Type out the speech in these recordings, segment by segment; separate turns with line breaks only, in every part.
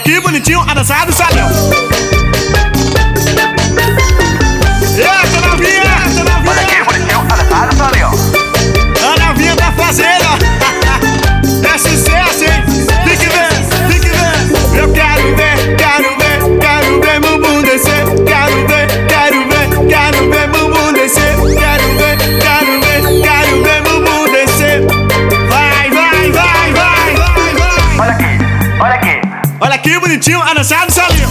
que bonitinho, a dançada do salão. Eita, novinha, novinha.
Olha que bonitinho, a dançada do salão.
A novinha tá fazendo. É sucesso, hein? Fique vendo. Eu quero ver bumbum descer. Quero ver bumbum descer. Quero ver bumbum descer. Vai.
Olha aqui.
Olha que bonitinho, a dançada do salinho.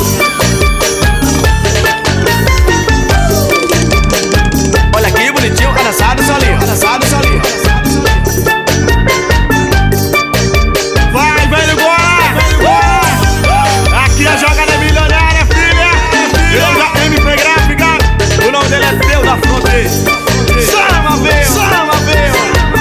Olha que bonitinho, a dançada do salinho. Vai, velho, bora. Aqui a jogada é milionária, filha. Eu da MP Gráfica. O nome dele é Deus da Fronteira. Chama, veio.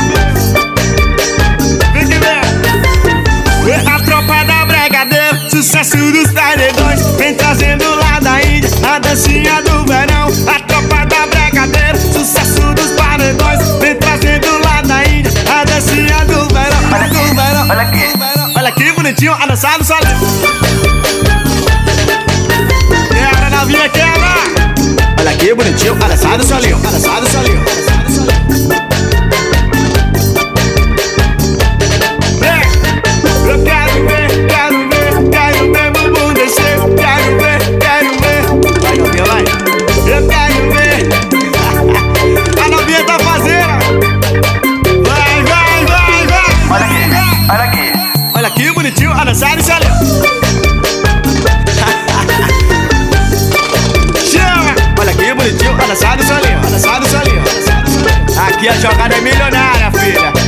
Vem que vem. A tropa da Bregadeiro, sucesso dos paredões. Vem trazendo lá da Índia a dancinha do verão. A tropa da Bregadeiro, sucesso dos paredões. Vem trazendo lá da Índia a dancinha do verão.
Olha aqui.
Olha que bonitinho, a dançada do salão. Quebra, novinha, quebra. Olha que bonitinho, a dançada do salão. Eu quero ver bumbum descer. Quero ver. Vai, novinha, vai. Eu quero ver. A novinha tá fazendo. Vai.
Olha aqui.
Olha que bonitinho, a dançada do salão. Chama. Olha que bonitinho, a dançada do salão. Aqui a jogada é milionária, filha.